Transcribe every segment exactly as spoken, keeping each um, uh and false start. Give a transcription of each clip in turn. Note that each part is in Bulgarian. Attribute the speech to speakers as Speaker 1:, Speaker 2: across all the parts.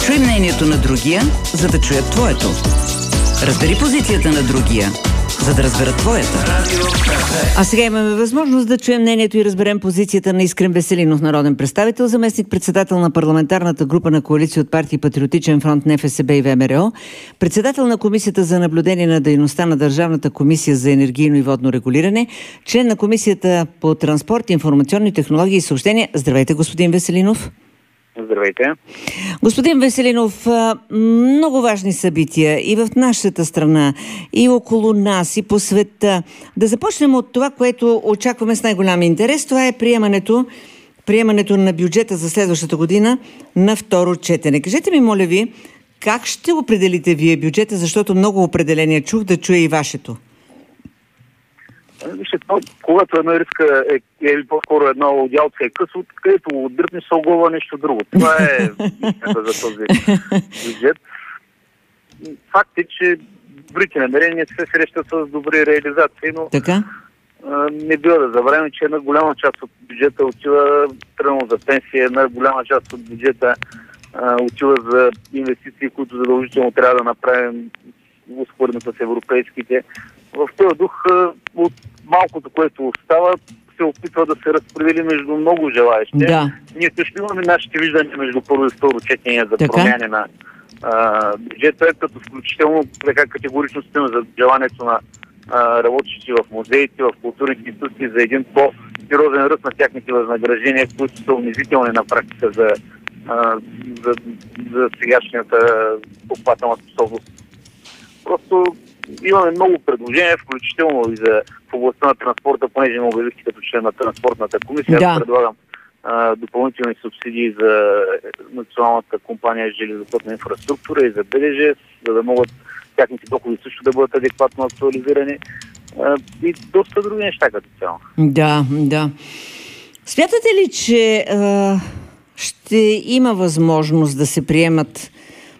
Speaker 1: Чуй мнението на другия, за да чуят твоето. Разбери позицията на другия, за да разберат твоята. А сега имаме възможност да чуем мнението и разберем позицията на Искрен Веселинов, народен представител, заместник-председател на парламентарната група на коалиция от партии Патриотичен фронт, НФСБ и ВМРО, председател на Комисията за наблюдение на дейността на Държавната комисия за енергийно и водно регулиране, член на Комисията по транспорт, информационни технологии и съобщения. Здравейте, господин Веселинов.
Speaker 2: Здравейте.
Speaker 1: Господин Веселинов, много важни събития и в нашата страна, и около нас, и по света. Да започнем от това, което очакваме с най-голям интерес. Това е приемането, приемането на бюджета за следващата година на второ четене. Кажете ми, моля ви, как ще определите вие бюджета, защото много определения чух, да чуя и вашето.
Speaker 2: Вижте, когато една риска е, или по-скоро една одялца е късо, където го дръпне, се оголва нещо друго. Това е истината за този бюджет. Факт е, че добрите намерения се срещат с добри реализации, но
Speaker 1: така?
Speaker 2: А, не бива да забравяме, че една голяма част от бюджета отива тръгнало за пенсия, една голяма част от бюджета а, отива за инвестиции, които задължително трябва да направим успоредно с европейските. В този дух от малкото, което остава, се опитва да се разпредели между много желаещи.
Speaker 1: Да.
Speaker 2: Ние също имаме нашите виждания между първо и второ четене за
Speaker 1: така?
Speaker 2: промяна на а, бюджета, като включително така категорично стоим за желанието на а, работещи в музеите, в културните институции за един по-сериозен ръст на тяхните възнаграждения, които са унизителни на практика за, а, за, за сегашната покупателна способност. Просто имаме много предложения, включително и за в областта на транспорта, понеже ме обявихте като член на транспортната комисия.
Speaker 1: Да.
Speaker 2: Аз предлагам а, допълнителни субсидии за националната компания железопътна инфраструктура и за БДЖ, за да могат тяхните доходи също да бъдат адекватно актуализирани а, и доста други неща като цяло.
Speaker 1: Да, да. Смятате ли, че а, ще има възможност да се приемат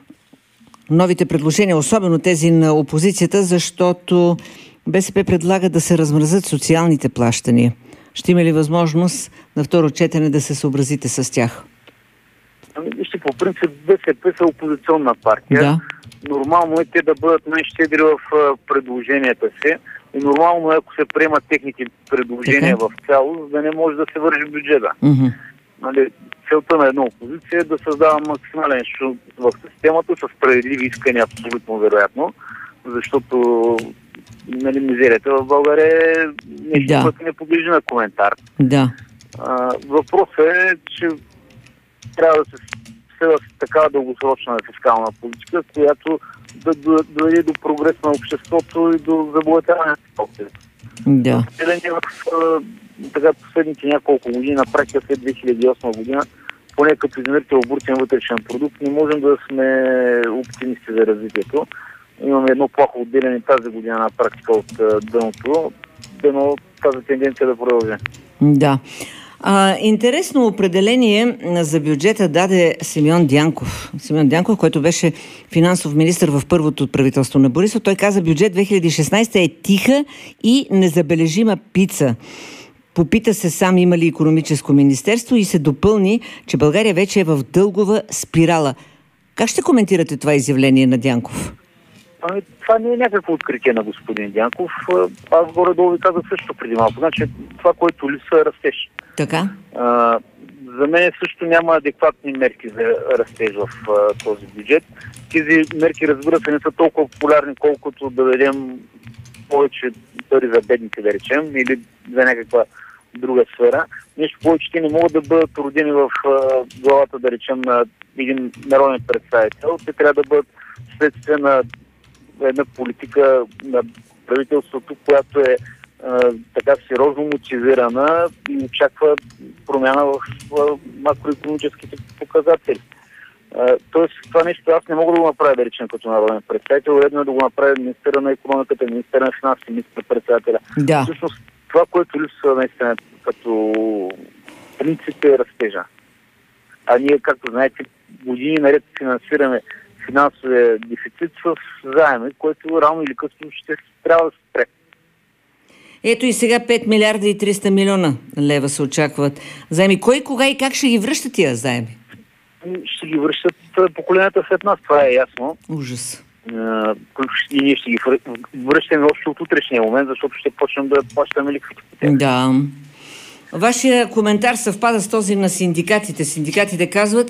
Speaker 1: новите предложения, особено тези на опозицията, защото БСП предлага да се размразят социалните плащания? Ще има ли възможност на второ четене да се съобразите с тях?
Speaker 2: Ами, вижте, по принцип БСП са опозиционна партия.
Speaker 1: Да.
Speaker 2: Нормално е те да бъдат най-щедри в предложенията си и нормално е, ако се приемат техните предложения
Speaker 1: така?
Speaker 2: в цялост, да не може да се вържи бюджета.
Speaker 1: Mm-hmm.
Speaker 2: Нали, целта на една опозиция е да създава максимален шум в системата с справедливи искания, абсолютно вероятно, защото нали, мизерията в България е нещо,
Speaker 1: да.
Speaker 2: което не подлежи на коментар.
Speaker 1: Да.
Speaker 2: А, въпросът е, че трябва да се следва с такава дългосрочна фискална политика, която да доведе до прогрес на обществото и до забогатяване на обществото.
Speaker 1: Да.
Speaker 2: В така последните няколко години, на практика след две хиляди и осма година, поне като измерител брутен вътрешен продукт, не можем да сме оптимисти за развитието. Имаме едно плахо отделение тази година на практика от дъното, но тази тенденция да продължи.
Speaker 1: Да. А, интересно определение за бюджета даде Симеон Дянков. Симеон Дянков, който беше финансов министър в първото правителство на Борисов. Той каза, бюджет две хиляди и шестнадесета е тиха и незабележима пица. Попита се сам има ли икономическо министерство и се допълни, че България вече е в дългова спирала. Как ще коментирате това изявление на Дянков?
Speaker 2: Ами, това не е някакво откритие на господин Дянков. Аз горе-долу ви казах също преди малко. Значи, това, което липсва, е растеж.
Speaker 1: Така?
Speaker 2: А, за мен също няма адекватни мерки за растеж в а, този бюджет. Тези мерки, разбира се, не са толкова популярни, колкото да дадем повече пари за бедните, да речем, или за някаква друга сфера. Нещо повече, те не могат да бъдат родени в а, главата, да речем, на един народен представител. Те трябва да бъдат следствие на една политика на правителството, която е а, така сериозно мотивирана и очаква промяна в, в макроекономическите показатели. А, тоест, това нещо аз не мога да го направя, да речем, като народен представител. Редно е да го направя министъра на икономиката, министъра на финансите, министър-председателя.
Speaker 1: Да.
Speaker 2: Всъщност, това, което липсва наистина като принцип е растежа. А ние, както знаете, години наред финансираме финансовия дефицит с заеми, който рано или късно ще трябва да се спре.
Speaker 1: Ето и сега пет милиарда и триста милиона лева се очакват заеми. Кой, кога и как ще ги връща тия заеми?
Speaker 2: ще ги връщат поколенията след нас, това е ясно.
Speaker 1: Ужас.
Speaker 2: И ние ще ги връщаме още от утрешния момент, защото ще почнем да плащаме лихвите.
Speaker 1: Да. Вашия коментар съвпада с този на синдикатите. Синдикатите казват,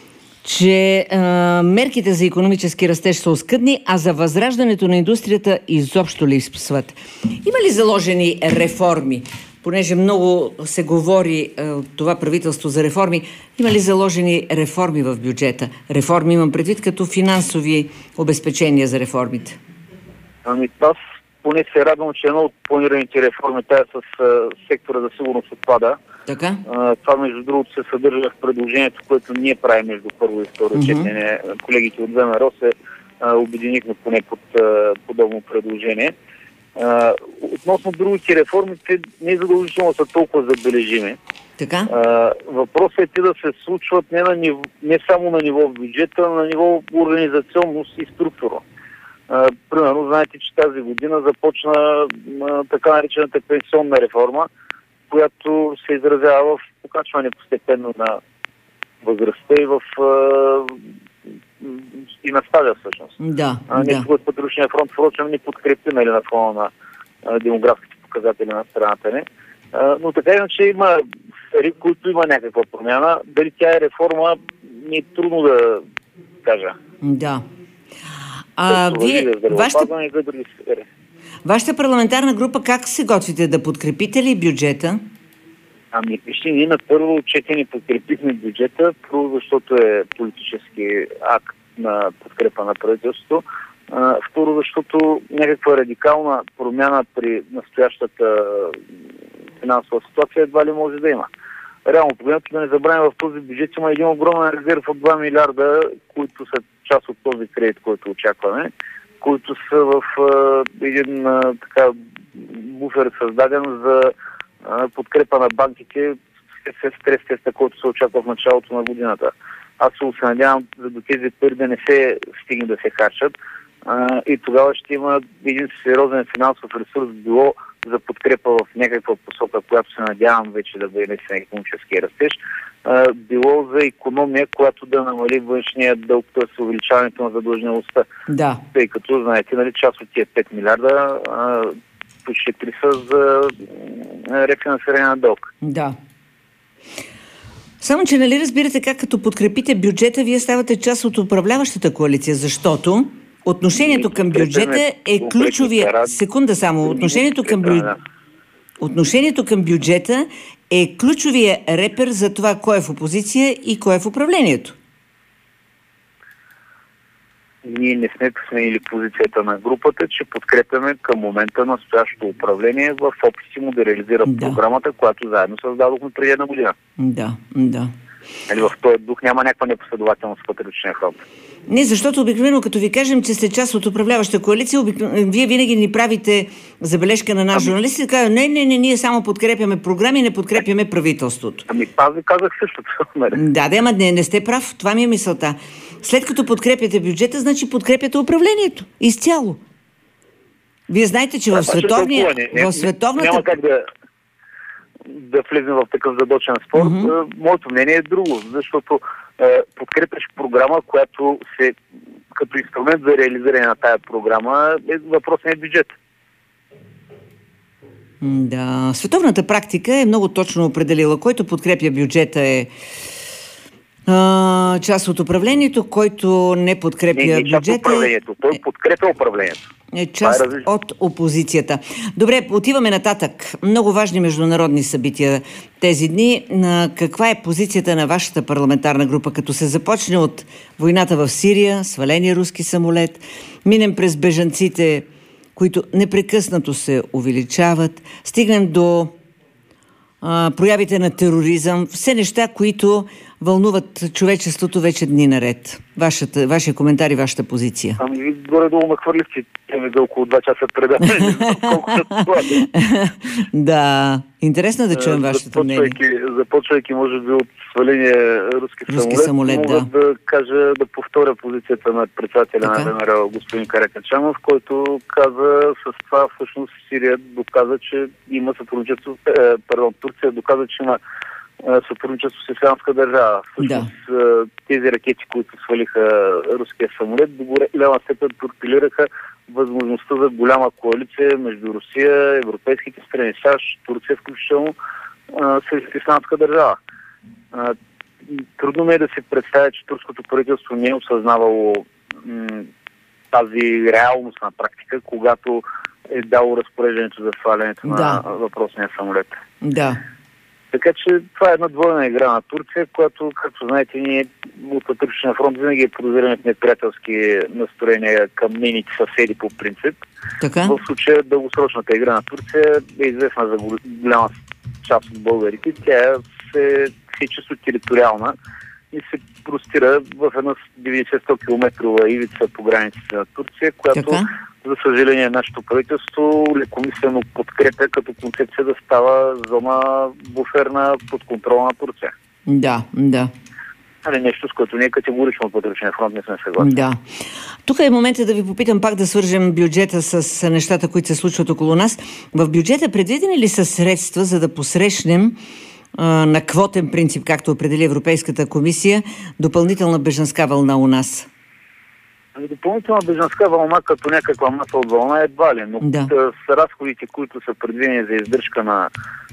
Speaker 1: че а, мерките за икономически растеж са оскъдни, а за възраждането на индустрията изобщо липсват. Има ли заложени реформи? Понеже много се говори от това правителство за реформи, има ли заложени реформи в бюджета? Реформи имам предвид като финансови обезпечения за реформите.
Speaker 2: Ами аз поне се радвам, че едно от планираните реформи, тая с а, сектора за сигурност отпада.
Speaker 1: Така?
Speaker 2: А, това между другото се съдържа в предложението, което ние правим между първо и второ mm-hmm. четене. Колегите от ВМРО се а, обединихме поне под а, подобно предложение. Uh, относно другите реформи, те не е задължително са толкова забележими.
Speaker 1: Така?
Speaker 2: Uh, въпросът е те да се случват не, на ниво, не само на ниво бюджета, а на ниво организационност и структура. Uh, примерно, знаете, че тази година започна uh, така наречената пенсионна реформа, която се изразява в покачване постепенно на възрастта и в uh, и на стажа всъщност.
Speaker 1: Да,
Speaker 2: а,
Speaker 1: да.
Speaker 2: Нещо, което Патриотичния фронт впрочем ни подкрепи, нали, на фона на а, демографските показатели на страната ни. А, но така иначе има сфери, които има някаква промяна. Дали тя е реформа, ми е трудно да кажа.
Speaker 1: Да. А, вие, вашата... вашата парламентарна група как се готвите да подкрепите ли бюджета?
Speaker 2: Ами, вижте, ние на първо четене подкрепихме бюджета, първо защото е политически акт на подкрепа на правителството, а, второ защото някаква радикална промяна при настоящата финансова ситуация едва ли може да има. Реално погледнато, да не забравим, в този бюджет има един огромен резерв от два милиарда, които са част от този кредит, който очакваме, които са в а, един а, така буфер създаден за подкрепа на банките с стрес теста, който се очаква в началото на годината. Аз се надявам, за до тези пари да не се стигне да се харчат а, и тогава ще има един сериозен финансов ресурс, било за подкрепа в някаква посока, която се надявам вече да бъде наистина икономически растеж, а, било за икономия, която да намали външния дълг, т.е. увеличаването на задлъжнялостта.
Speaker 1: Да.
Speaker 2: Тъй като, знаете, нали, част от тия пет милиарда а, почти три са за рефинансиране на дълг.
Speaker 1: Да. Само, че нали разбирате как като подкрепите бюджета, вие ставате част от управляващата коалиция, защото отношението към бюджета е ключовия... Секунда само. Отношението към, бю... отношението към бюджета е ключовия репер за това кой е в опозиция и кой е в управлението.
Speaker 2: Ние не сме сменили позицията на групата, че подкрепяме към момента настоящото управление в опити му да реализира да. програмата, която заедно създадохме преди една година.
Speaker 1: Да, да.
Speaker 2: Нали, в този дух няма някаква непоследователност в Патриотичния фронт.
Speaker 1: Не, защото обикновено, като ви кажем, че сте част от управляваща коалиция, обикновено, вие винаги ни правите забележка на наш ами... журналист и казва, не, не, не, ние само подкрепяме програми, не подкрепяме правителството.
Speaker 2: Ами аз ви казах същото.
Speaker 1: Да, да, ама не, не сте прав, това ми е мисълта. След като подкрепяте бюджета, значи подкрепяте управлението. Изцяло. Вие знаете, че в световния... В световната...
Speaker 2: Няма как да, да влезем в такъв задочен спор. Mm-hmm. Моето мнение е друго, защото е, подкрепяш програма, която се като инструмент за реализиране на тая програма е въпросният бюджет.
Speaker 1: Да, световната практика е много точно определила. Който подкрепя бюджета е а, част от управлението, който не подкрепя не, не, бюджета
Speaker 2: е... Той подкрепя управлението.
Speaker 1: Е част е от опозицията. Добре, отиваме нататък. Много важни международни събития тези дни. Каква е позицията на вашата парламентарна група, като се започне от войната в Сирия, сваления руски самолет, минем през бежанците, които непрекъснато се увеличават, стигнем до а, проявите на тероризъм, все неща, които вълнуват човечеството вече дни наред. Вашата, вашия коментар и вашата позиция.
Speaker 2: Ами ви горе-долу ме хвърлихте теми за около два часа предаване.
Speaker 1: Да, интересно да чуем вашето мнение.
Speaker 2: Започвайки, може би, от сваления руски, руски самолет, самолет мога да. да кажа, да повторя позицията на председателя така на ВМРО, господин Каракачанов, който каза с това всъщност Сирия доказа, че има сътрудничество, е, пардон, Турция доказа, че има сътрудничество с Ислямска държава. Всъщност да. Тези ракети, които свалиха руския самолет, до голяма степен торпилираха възможността за голяма коалиция между Русия, европейските страни, САЩ, Турция включително, с Ислямска държава. Трудно ми е да се представя, че турското правителство не е осъзнавало м- тази реалност на практика, когато е дало разпореждането за свалянето да. на въпросния самолет.
Speaker 1: Да.
Speaker 2: Така че това е една двойна игра на Турция, която, както знаете, ние от Вътрешния фронт винаги е подозираме в неприятелски настроения към нейните съседи по принцип.
Speaker 1: Така?
Speaker 2: В случая дългосрочната игра на Турция е известна за голяма част от българите. Тя се, се е чисто териториална и се простира в една деветдесет-сто километрова ивица по границите на Турция, която, така? За съжаление, нашето правителство лекомислено подкрепя като концепция да става зона буферна под контрола на Турция.
Speaker 1: Да, да.
Speaker 2: Али нещо, с което ние категорично от Вътрешния фронт не сме съгласни.
Speaker 1: Да. Тук е момента да ви попитам пак да свържем бюджета с нещата, които се случват около нас. В бюджета предвидени ли са средства, за да посрещнем а, на квотен принцип, както определи Европейската комисия, допълнителна бежанска вълна у нас?
Speaker 2: Допълнителна бежанска вълна като някаква маса от вълна едва ли, но да. С разходите, които са предвидени за издръжка на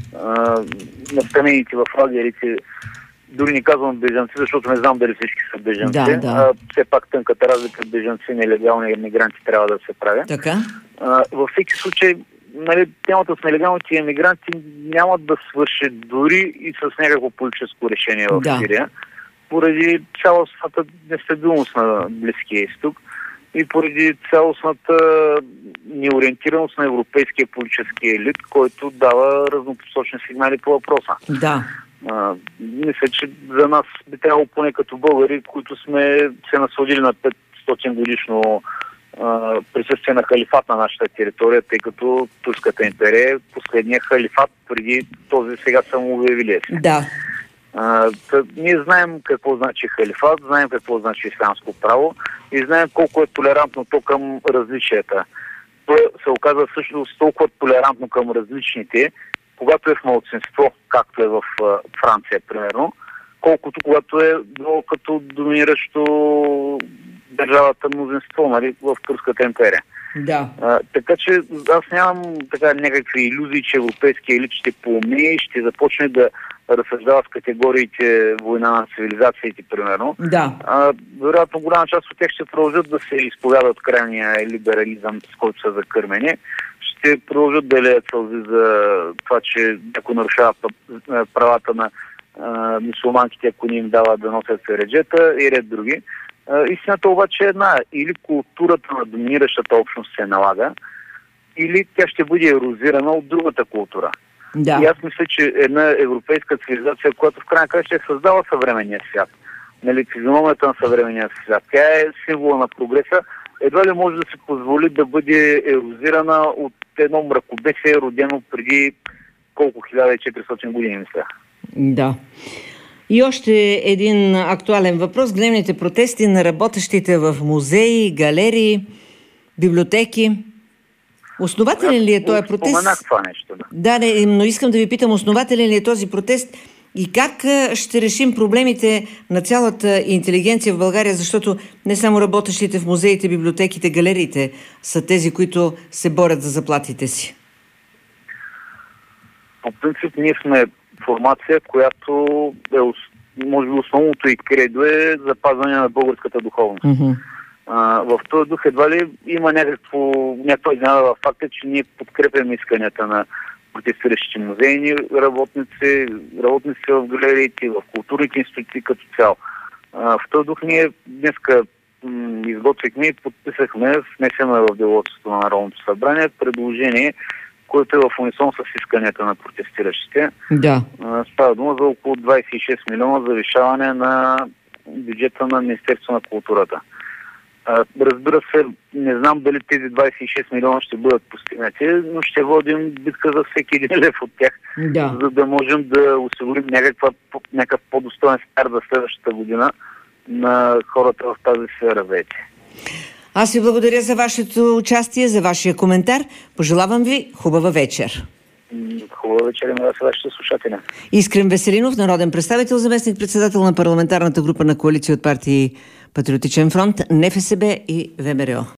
Speaker 2: настанените в лагерите, дори не казвам бежанци, защото не знам дали всички са бежанци. Да, да. А, все пак тънката разлика бежанци и нелегални емигранти трябва да се прави.
Speaker 1: Така?
Speaker 2: А, във всеки случай, нали, темата с нелегалните емигранти няма да свърши дори и с някакво политическо решение в да. Сирия, поради цялостната нестабилност на Близкия изток и поради цялостната неориентираност на европейския политически елит, който дава разнопосочни сигнали по въпроса.
Speaker 1: Да.
Speaker 2: А, мисля, че за нас би трябвало поне като българи, които сме се насладили на петстотин годишно а, присъствие на халифат на нашата територия, тъй като Турската империя е последния халифат преди този сега самообявилия се.
Speaker 1: Да.
Speaker 2: А, тъ, ние знаем какво значи халифат, знаем какво значи ислямско право и знаем колко е толерантно то към различията. То се оказва всъщност толкова толерантно към различните, когато е в малцинство, както е в а, Франция, примерно, колкото когато е било като доминиращо държавата мнозинство, нали, в Турската империя.
Speaker 1: Да.
Speaker 2: А, така че аз нямам така някакви илюзии, че европейския елит ще поумее и ще започне да разсъждава с категориите война на цивилизациите, примерно.
Speaker 1: Да.
Speaker 2: А, вероятно, голяма част от тях ще продължат да се изповядат крайния либерализъм, с който са закърмени. Ще продължат да леят сълзи за това, че някой нарушава правата на а, мюсюлманките, ако не им дава да носят фереджета и ред други. А, истината обаче е една. Или културата на доминиращата общност се налага, или тя ще бъде ерозирана от другата култура.
Speaker 1: Да.
Speaker 2: И аз мисля, че една европейска цивилизация, която в крайна краща е създала съвременния свят, нали, физиономията на съвременния свят, тя е символа на прогреса, едва ли може да се позволи да бъде ерозирана от едно мракобесие, родено преди колко хиляда и четиристотин години, мисля.
Speaker 1: Да. И още един актуален въпрос. Гневните протести на работещите в музеи, галерии, библиотеки. Основателен ли е този протест?
Speaker 2: Споменах това нещо. Да,
Speaker 1: да не, но искам да ви питам, основателен ли е този протест и как ще решим проблемите на цялата интелигенция в България, защото не само работещите в музеите, библиотеките, галериите са тези, които се борят за заплатите си.
Speaker 2: По принцип, ние сме формация, която е, може би основното и кредо е запазване на българската духовност. Mm-hmm. А, в този дух едва ли има някакво, някаква изненада в факта, че ние подкрепяме исканията на протестиращите музейни работници, работници в галериите, в културните институции като цяло. А, в този дух ние днеска м- изготвихме и подписахме, внесено в деловодството на Народното събрание, предложение, което е в унисон с исканията на протестиращите.
Speaker 1: Да.
Speaker 2: А, става дума за около двадесет и шест милиона завишаване на бюджета на Министерството на културата. Разбира се, не знам дали тези двадесет и шест милиона ще бъдат постигнати, но ще водим битка за всеки един лев от тях,
Speaker 1: да.
Speaker 2: За да можем да осигурим някаква, някакъв по-достоен старт за следващата година на хората в тази сфера вече.
Speaker 1: Аз ви благодаря за вашето участие, за вашия коментар. Пожелавам ви хубава вечер.
Speaker 2: Хубава вечер на вас, вашите слушатели.
Speaker 1: Искрен Веселинов, народен представител, заместник-председател на парламентарната група на коалиция от партии Патриотичен фронт, НФСБ и ВМРО.